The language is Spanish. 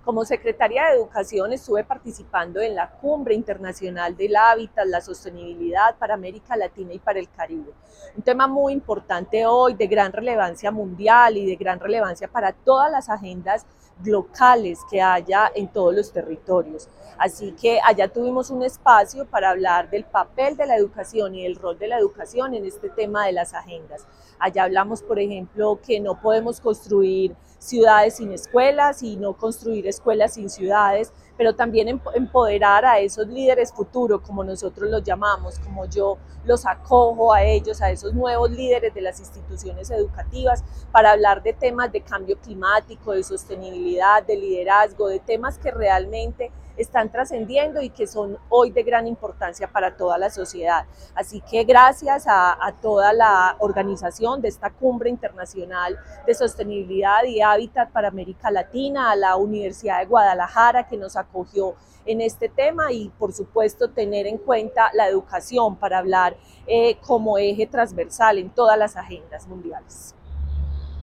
Como secretaria de Educación estuve participando en la Cumbre Internacional del Hábitat, la Sostenibilidad para América Latina y para el Caribe. Un tema muy importante hoy, de gran relevancia mundial y de gran relevancia para todas las agendas locales que haya en todos los territorios. Así que allá tuvimos un espacio para hablar del papel de la educación y el rol de la educación en este tema de las agendas. Allá hablamos, por ejemplo, que no podemos construir ciudades sin escuelas y no construir escuelas sin ciudades, pero también empoderar a esos líderes futuros, como nosotros los llamamos, como yo los acojo a ellos, a esos nuevos líderes de las instituciones educativas, para hablar de temas de cambio climático, de sostenibilidad, de liderazgo, de temas que realmente están trascendiendo y que son hoy de gran importancia para toda la sociedad. Así que gracias a toda la organización de esta Cumbre Internacional de Sostenibilidad y Hábitat para América Latina, a la Universidad de Guadalajara que nos acogió en este tema y por supuesto tener en cuenta la educación para hablar como eje transversal en todas las agendas mundiales.